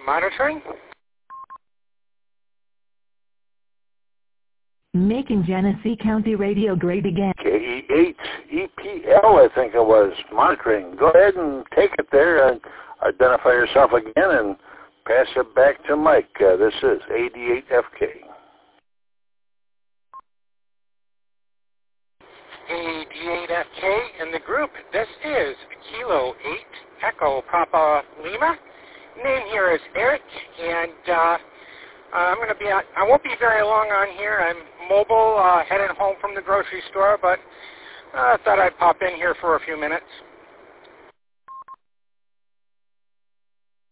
monitoring. Making Genesee County radio great again. KE8EPL, I think it was, monitoring. Go ahead and take it there and identify yourself again and pass it back to Mike. This is 88FK. 88FK in the group. This is Kilo 8 Echo Papa Lima. Name here is Eric, and I'm going to be I won't be very long on here. I'm mobile, heading home from the grocery store, but I thought I'd pop in here for a few minutes.